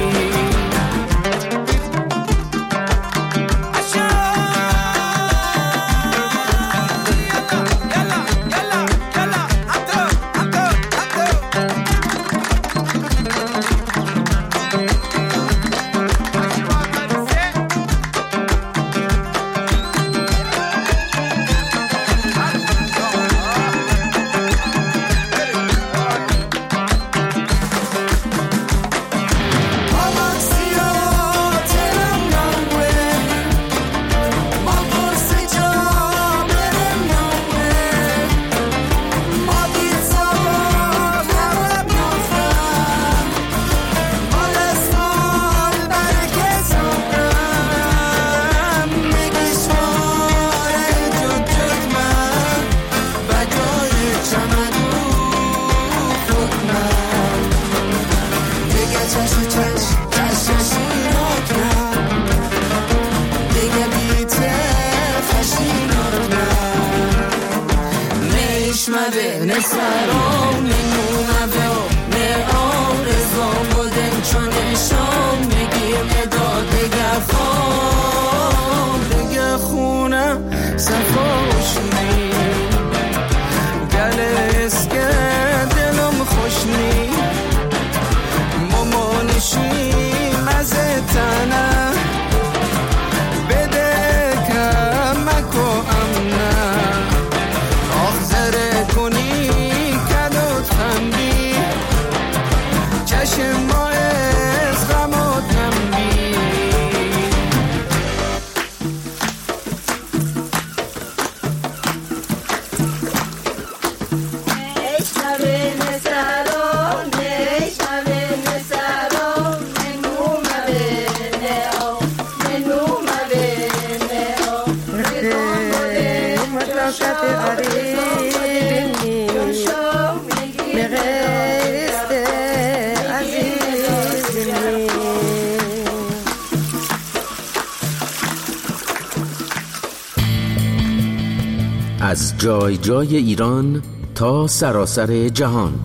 از جای جای ایران تا سراسر جهان.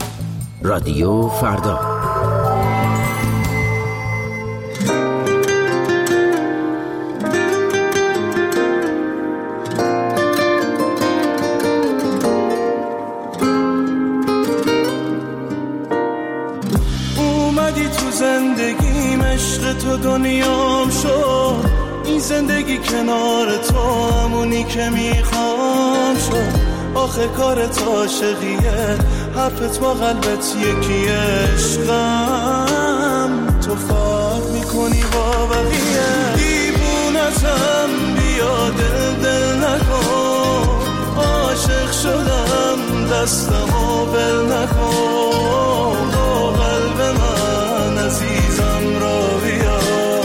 رادیو فردا. اومدی تو زندگیم، عشق تو دنیام شد، این زندگی کنار تو همونی که میخوام شد. آخه کارت عاشقیه، حرفت با قلبت یکیه، عشقم تو فرق میکنی با بقیه. دیوونتم بیا دل نکن، عاشق شدم دستمو بل نکن، با قلب من عزیزم را بیا.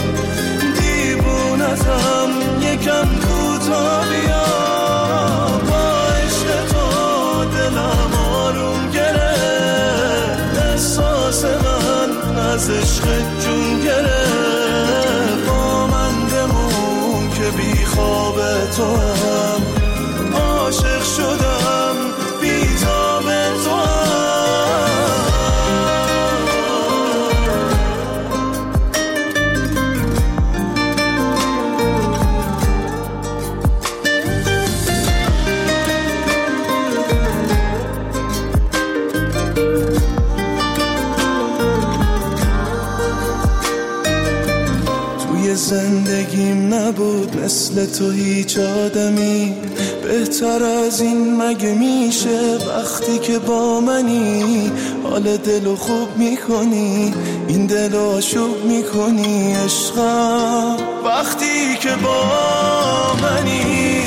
دیوونتم یکم کوتا بیا، با عشق تو دلم آروم گرفت، احساس من از عشق جون گرفت. با من بمون که بی خواب تو هم، عاشق شدم بی تاب تو هم. توی زندگیم نبود مثل مثل تو هیچ آدمی بهتر از این مگه میشه؟ وقتی که با منی حال دلو خوب میکنی، این دلو آشوب میکنی عشقم. وقتی که با منی